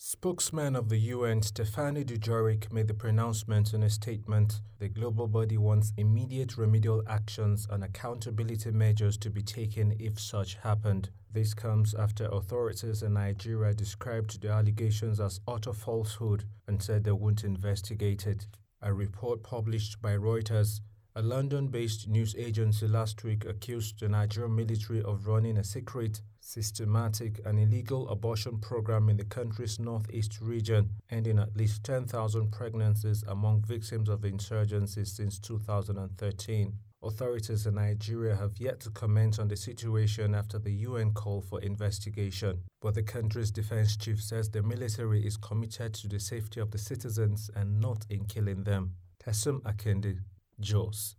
Spokesman of the UN, Stephane Dujarric, made the pronouncement in a statement. The global body wants immediate remedial actions and accountability measures to be taken if such happened. This comes after authorities in Nigeria described the allegations as utter falsehood and said they won't investigate it. A report published by Reuters, a London-based news agency, last week accused the Nigerian military of running a secret, systematic and illegal abortion program in the country's northeast region, ending at least 10,000 pregnancies among victims of the insurgency since 2013. Authorities in Nigeria have yet to comment on the situation after the UN call for investigation, but the country's defense chief says the military is committed to the safety of the citizens and not in killing them. Tesum Akinde, Jos.